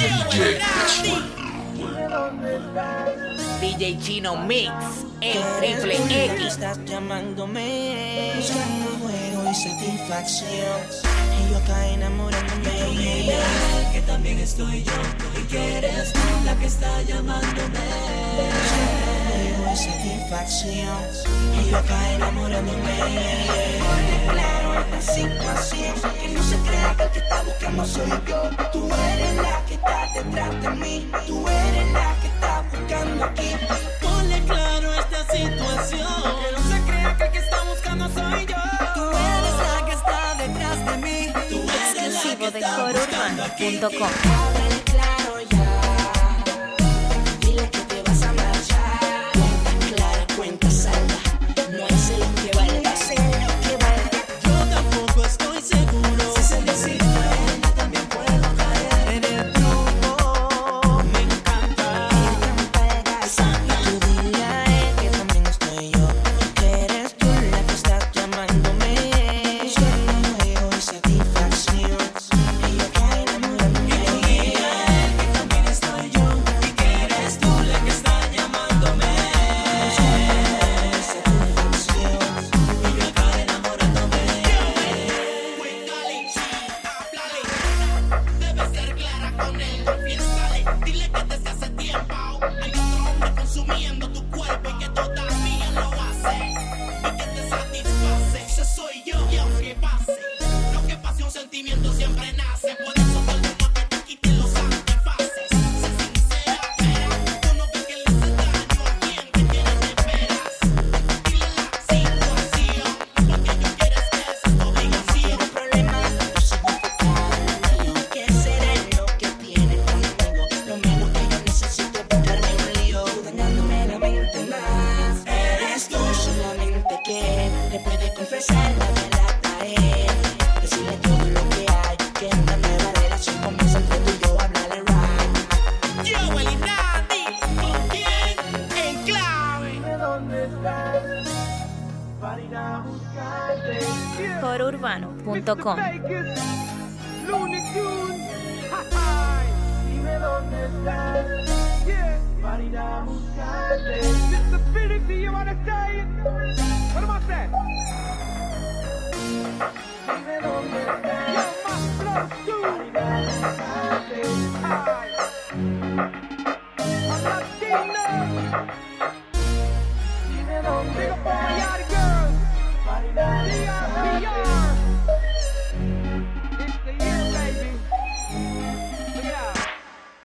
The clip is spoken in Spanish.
DJ Chino Mix, el triple X. Estás llamándome, buscando juego y satisfacción. Y yo acá enamorándome. Que también estoy yo y que eres tú la que está llamándome. Buscando juego y satisfacción. Y yo acá enamorándome. Claro, esta situación que no se crea que el que está buscando soy yo. Tú eres la que está detrás de mí. Tú eres la que está buscando aquí. Ponle claro a esta situación que no se crea que el que está buscando soy yo. Tú eres la que está detrás de mí. Tú eres la que está buscando aquí. Háblale claro ya. Dile que te vas a marchar. Cuenta clara, cuenta salda. No es el que valga, es el que valga. Yo tampoco estoy seguro. Si se decide, yo también puedo caer en el truco. Me encanta. Tú dile a él que también estoy yo. Que eres tú la que estás llamándome. Buscando juego y satisfacción. Y yo acá enamorándome. Y tú dile a él que también estoy yo. Y que eres tú la que está llamándome. Buscando juego y satisfacción. Y yo acá enamorándome. Cuéntale, sí, háblale. Debes ser clara con él, confiésale. Dile que desde hace tiempo hay otro hombre consumiendo tu cuerpo y que todavía lo hace y que te satisface. Ese soy yo y aunque pase lo que pase, un sentimiento siempre nace. Por eso todo el mundo que te quite los antifaces. Sé sincera, pero tú no ves que le hace daño a quien te tiene de veras. Dile la situación, porque yo quiero es que esa es tu obligación. No problema, yo sigo enfocado en lo mío. ¿Qué será lo que tiene conmigo? Lo menos que yo necesito es buscarme un lío. Tú dañándome la mente más. Eres tú solamente que le puedes confesar la verdad a él. Decirle todo lo que hay, que una nueva relación comienza entre tú y yo. Hablarle right. Yo, el Inadi, ¿con quién? En clave. Corourbano.com. Looney Tunes, jaja, dime dónde estás, yeah, para ir a buscarte. Disability, you wanna say it? What am I saying? Dime dónde estás, yo, my flow too, para ir a buscarte, ay.